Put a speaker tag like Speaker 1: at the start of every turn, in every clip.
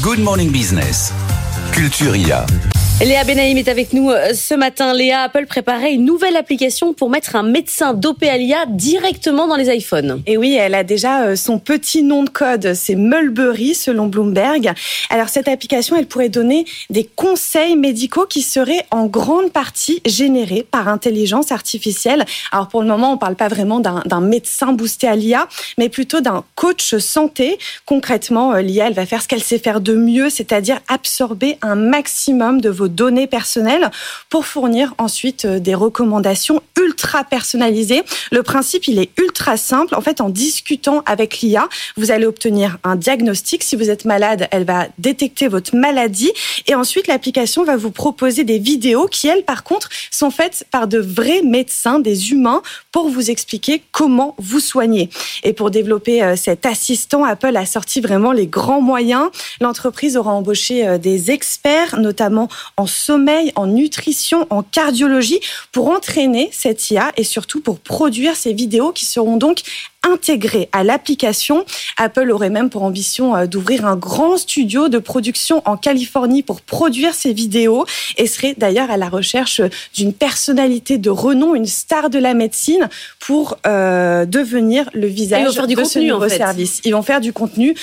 Speaker 1: Good Morning Business, Culture IA.
Speaker 2: Léa Benaïm est avec nous ce matin. Léa, Apple préparait une nouvelle application pour mettre un médecin dopé à l'IA directement dans les iPhones.
Speaker 3: Et oui, elle a déjà son petit nom de code, c'est Mulberry selon Bloomberg. Alors cette application, elle pourrait donner des conseils médicaux qui seraient en grande partie générés par intelligence artificielle. Alors pour le moment, on ne parle pas vraiment d'un médecin boosté à l'IA, mais plutôt d'un coach santé. Concrètement, l'IA, elle va faire ce qu'elle sait faire de mieux, c'est-à-dire absorber un maximum de vos données personnelles pour fournir ensuite des recommandations ultra personnalisées. Le principe, il est ultra simple. En fait, en discutant avec l'IA, vous allez obtenir un diagnostic. Si vous êtes malade, elle va détecter votre maladie et ensuite l'application va vous proposer des vidéos qui, elles, par contre, sont faites par de vrais médecins, des humains, pour vous expliquer comment vous soigner. Et pour développer cet assistant, Apple a sorti vraiment les grands moyens. L'entreprise aura embauché des experts, notamment en sommeil, en nutrition, en cardiologie, pour entraîner cette IA et surtout pour produire ces vidéos qui seront donc intégrées à l'application. Apple aurait même pour ambition d'ouvrir un grand studio de production en Californie pour produire ces vidéos et serait d'ailleurs à la recherche d'une personnalité de renom, une star de la médecine pour devenir le visage de ce nouveau service. Ils vont faire du contenu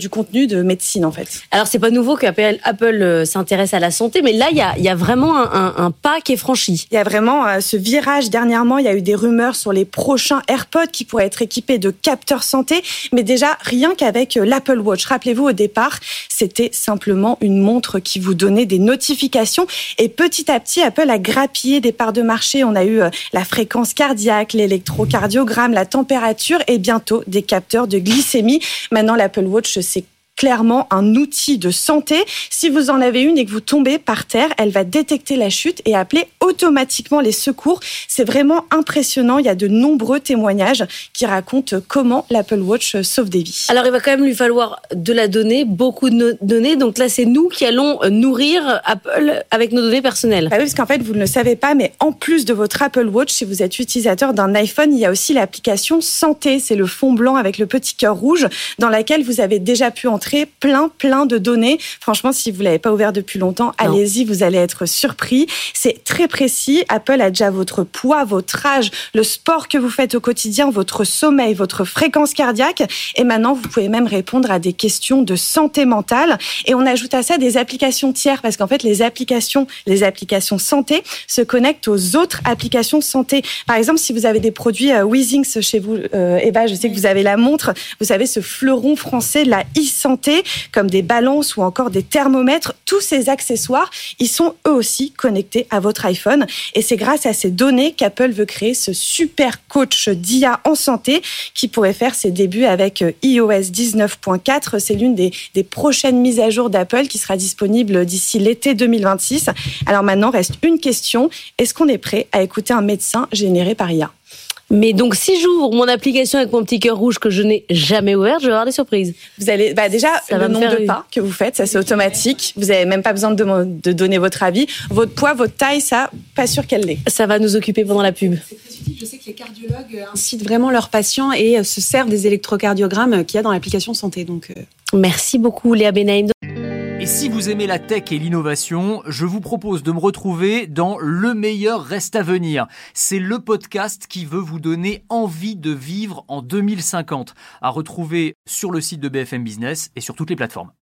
Speaker 3: de médecine en fait.
Speaker 2: Alors c'est pas nouveau qu'Apple s'intéresse à la santé, mais là il y a vraiment un pas qui est franchi.
Speaker 3: Il y a vraiment ce virage. Dernièrement, il y a eu des rumeurs sur les prochains AirPods qui pourraient être équipés de capteurs santé, mais déjà rien qu'avec l'Apple Watch. Rappelez-vous, au départ, c'était simplement une montre qui vous donnait des notifications et petit à petit, Apple a grappillé des parts de marché. On a eu la fréquence cardiaque, l'électrocardiogramme, la température et bientôt des capteurs de glycémie. Maintenant, l'Apple Watch, c'est clairement un outil de santé. Si vous en avez une et que vous tombez par terre, elle va détecter la chute et appeler automatiquement les secours. C'est vraiment impressionnant. Il y a de nombreux témoignages qui racontent comment l'Apple Watch sauve des vies.
Speaker 2: Alors, il va quand même lui falloir de la donnée, beaucoup de données. Donc là, c'est nous qui allons nourrir Apple avec nos données personnelles.
Speaker 3: Ah oui, parce qu'en fait, vous ne le savez pas, mais en plus de votre Apple Watch, si vous êtes utilisateur d'un iPhone, il y a aussi l'application Santé. C'est le fond blanc avec le petit cœur rouge dans laquelle vous avez déjà pu entrer plein de données. Franchement, si vous ne l'avez pas ouvert depuis longtemps, allez-y, vous allez être surpris. C'est très précis. Apple a déjà votre poids, votre âge, le sport que vous faites au quotidien, votre sommeil, votre fréquence cardiaque. Et maintenant, vous pouvez même répondre à des questions de santé mentale. Et on ajoute à ça des applications tiers parce qu'en fait, les applications santé se connectent aux autres applications santé. Par exemple, si vous avez des produits Weezings chez vous, Eva, je sais que vous avez la montre, vous savez, ce fleuron français, la e-santé, comme des balances ou encore des thermomètres, tous ces accessoires, ils sont eux aussi connectés à votre iPhone. Et c'est grâce à ces données qu'Apple veut créer ce super coach d'IA en santé qui pourrait faire ses débuts avec iOS 19.4. C'est l'une des prochaines mises à jour d'Apple qui sera disponible d'ici l'été 2026. Alors maintenant, reste une question. Est-ce qu'on est prêt à écouter un médecin généré par IA ?
Speaker 2: Mais donc, si j'ouvre mon application avec mon petit cœur rouge que je n'ai jamais ouvert, je vais avoir des surprises.
Speaker 3: Vous allez, déjà, le nombre de pas que vous faites, ça c'est automatique. Vous n'avez même pas besoin de donner votre avis. Votre poids, votre taille, ça, pas sûr qu'elle l'est.
Speaker 2: Ça va nous occuper pendant la pub.
Speaker 4: C'est très utile. Je sais que les cardiologues incitent vraiment leurs patients et se servent des électrocardiogrammes qu'il y a dans l'application santé. Donc,
Speaker 2: Merci beaucoup, Léa Benaïm.
Speaker 5: Et si vous aimez la tech et l'innovation, je vous propose de me retrouver dans Le meilleur reste à venir. C'est le podcast qui veut vous donner envie de vivre en 2050. À retrouver sur le site de BFM Business et sur toutes les plateformes.